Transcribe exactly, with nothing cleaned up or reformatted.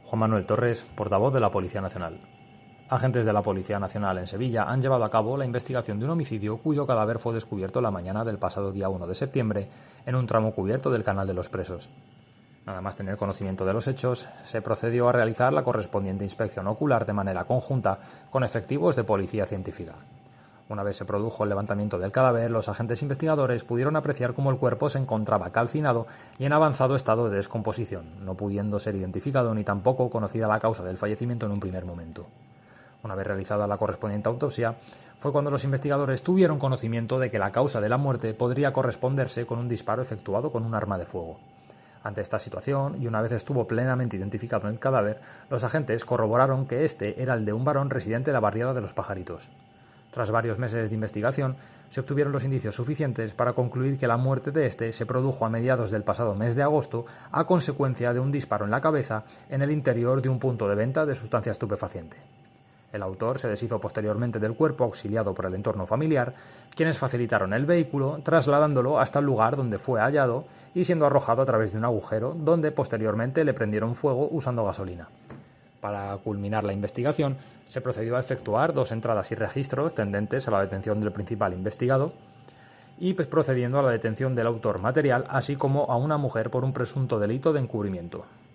Juan Manuel Torres, portavoz de la Policía Nacional. Agentes de la Policía Nacional en Sevilla han llevado a cabo la investigación de un homicidio cuyo cadáver fue descubierto la mañana del pasado día uno de septiembre en un tramo cubierto del Canal de los Presos. Nada más tener conocimiento de los hechos, se procedió a realizar la correspondiente inspección ocular de manera conjunta con efectivos de policía científica. Una vez se produjo el levantamiento del cadáver, los agentes investigadores pudieron apreciar cómo el cuerpo se encontraba calcinado y en avanzado estado de descomposición, no pudiendo ser identificado ni tampoco conocida la causa del fallecimiento en un primer momento. Una vez realizada la correspondiente autopsia, fue cuando los investigadores tuvieron conocimiento de que la causa de la muerte podría corresponderse con un disparo efectuado con un arma de fuego. Ante esta situación, y una vez estuvo plenamente identificado en el cadáver, los agentes corroboraron que este era el de un varón residente de la barriada de Los Pajaritos. Tras varios meses de investigación, se obtuvieron los indicios suficientes para concluir que la muerte de este se produjo a mediados del pasado mes de agosto a consecuencia de un disparo en la cabeza en el interior de un punto de venta de sustancia estupefaciente. El autor se deshizo posteriormente del cuerpo auxiliado por el entorno familiar, quienes facilitaron el vehículo trasladándolo hasta el lugar donde fue hallado y siendo arrojado a través de un agujero donde posteriormente le prendieron fuego usando gasolina. Para culminar la investigación, se procedió a efectuar dos entradas y registros tendentes a la detención del principal investigado y pues, procediendo a la detención del autor material, así como a una mujer por un presunto delito de encubrimiento.